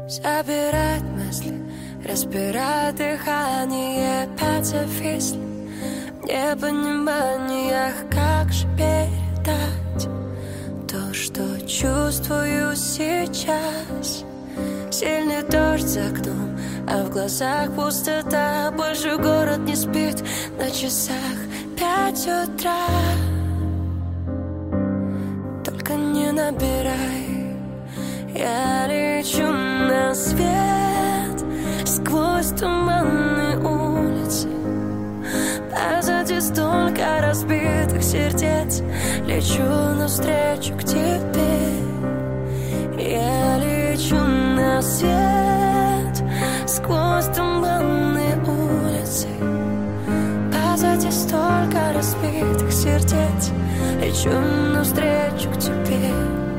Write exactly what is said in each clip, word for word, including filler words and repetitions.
Забирает мысли, распирает дыхание, опять зависли в непониманиях, как же передать то, что чувствую сейчас. Сильный дождь за окном, а в глазах пустота. Больше город не спит, на часах пять утра. Только не набирай, я лечу на свет сквозь туманные улицы. Позади столько разбитых сердец, лечу навстречу к тебе. Я лечу на свет сквозь туманные улицы. Позади столько разбитых сердец, лечу навстречу к тебе.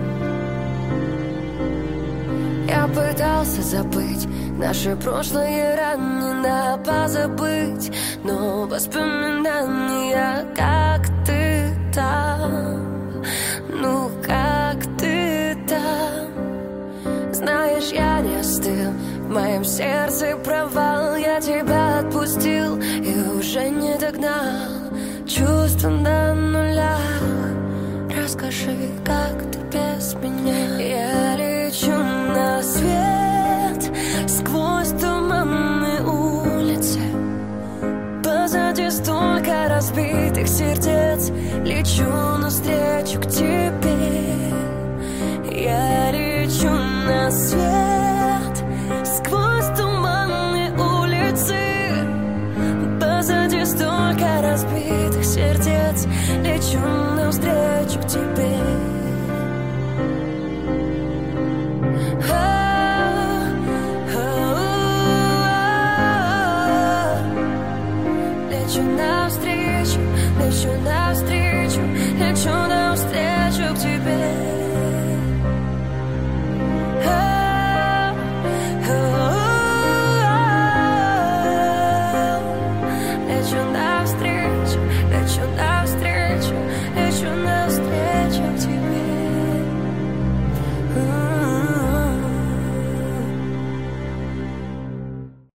Я пытался забыть наше прошлое, ранено позабыть, но воспоминания, как ты там, ну как ты там. Знаешь, я не остыл, в моем сердце провал. Я тебя отпустил и уже не догнал. Чувства на нулях, расскажи, как ты без меня. Я лечу на свет сквозь туманные улицы. Позади столько разбитых сердец, лечу навстречу к тебе. Я лечу на свет сквозь туманные улицы. Позади столько разбитых сердец, лечу навстречу к тебе. Лечу навстречу, лечу навстречу, лечу навстречу к тебе.